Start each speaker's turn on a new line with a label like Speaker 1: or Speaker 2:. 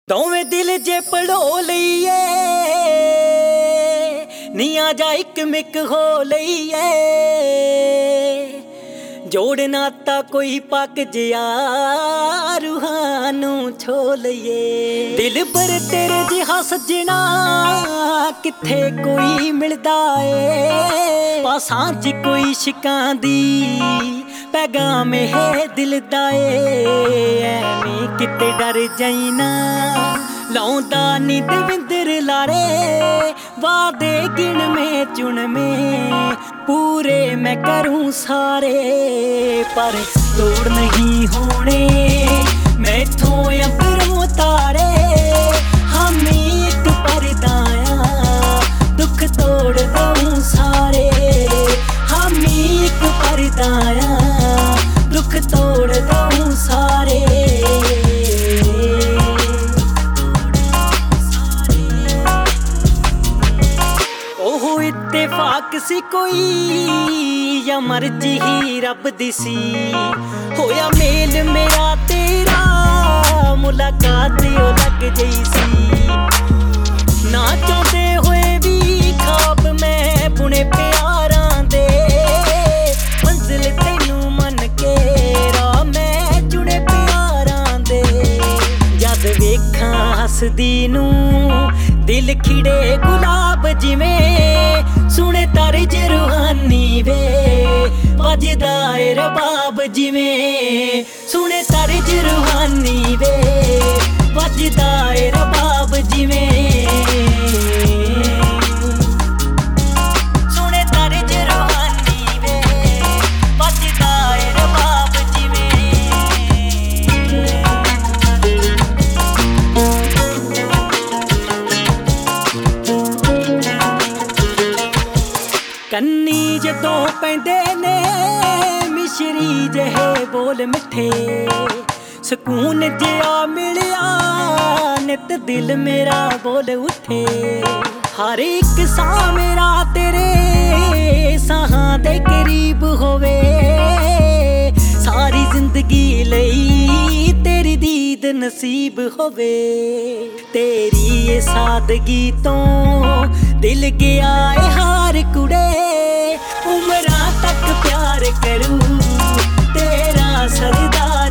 Speaker 1: दोवें दिल जे पढ़ो लईए नी आ जा इक मिक हो लईए जोड़ नाता कोई पक जिया रूहानू छो लईए दिल पर तेरे जिहा सजना किथे कोई मिलदा ए पासां च कोई शिकां दी पैगाम है दिल दा एवें किते डर जाई ना लाउंदा नी दविंदर लारे वादे गिण में चुन में पूरे मैं करूं सारे पर तोड़ नहीं होने मैथों अबरों तारे हम एक परदाया दुख तोड़ दूं सारे हम एक परदाया दुख तोड़ दूं सारे ओहो इत्तेफाक सी कोई या मर्जी ही रब दी सी होया मेल मेरा तेरा मुलाकात ओ लग गई सी ना चाहते होए भी खाब मैं बुने प्यारां दे मंजिल तैनू मन के राह मैं चुने प्यारां दे जद वेखां हसदी नू दिल खिड़े गुलाब जिवें सुने तर्ज रूहानी वे वजदा ए रबाब जिवें सुने तर्ज रूहानी वे वजदा ए रबाब जिवें सुने तर्ज रूहानी वे वजदा ए रबाब कन्नी जदों पैंदे ने मिश्री जहे बोल मिठे सकून जिया मिलिया नित दिल मेरा बोल उठे हर एक सा मेरा तेरे साहां दे करीब होवे सारी जिंदगी लई तेरी दीद नसीब होवे तेरी ये सादगी तो दिल गया है हार कुड़े उमरां तक प्यार करूं तेरा सरदार